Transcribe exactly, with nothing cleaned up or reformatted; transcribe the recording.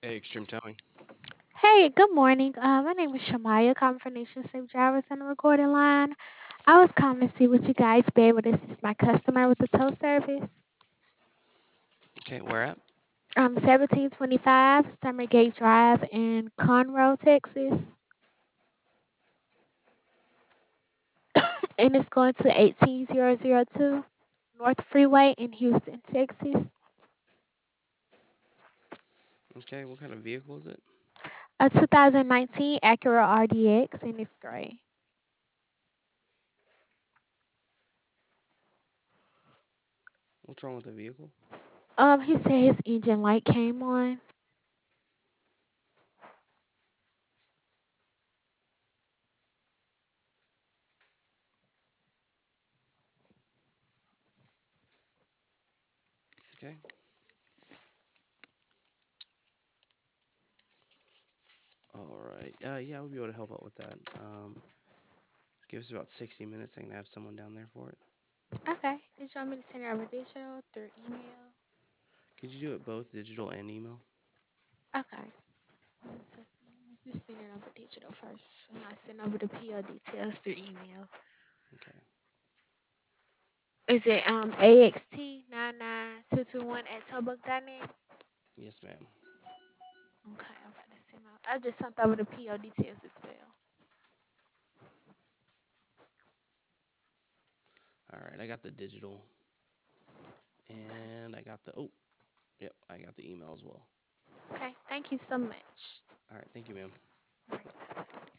Hey, Extreme Towing. Hey, good morning. Uh, my name is Shamaya, calling from Nation Safe Drivers on the recording line. I was calling to see what you guys be able to assist my customer with the tow service. Okay, where at? Um, seventeen twenty-five Summergate Drive in Conroe, Texas, and it's going to eighteen thousand two North Freeway in Houston, Texas. Okay, what kind of vehicle is it? A two thousand nineteen Acura R D X, and it's gray. What's wrong with the vehicle? Um, he said his engine light came on. Okay. All right. Uh, yeah, we'll be able to help out with that. Um, give us about sixty minutes. I can have someone down there for it. Okay. Did you want me to send it over digital through email? Could you do it both digital and email? Okay. One second. Just send it over digital first. And I send over the P O details through email. Okay. Is it um A X T nine nine two two one at tobook dot net? Yes, ma'am. Okay, I'm about to send out. I just sent over the P O details as well. All right, I got the digital Okay. and I got the, oh, yep, I got the email as well. Okay. Thank you so much. All right, thank you, ma'am. All right.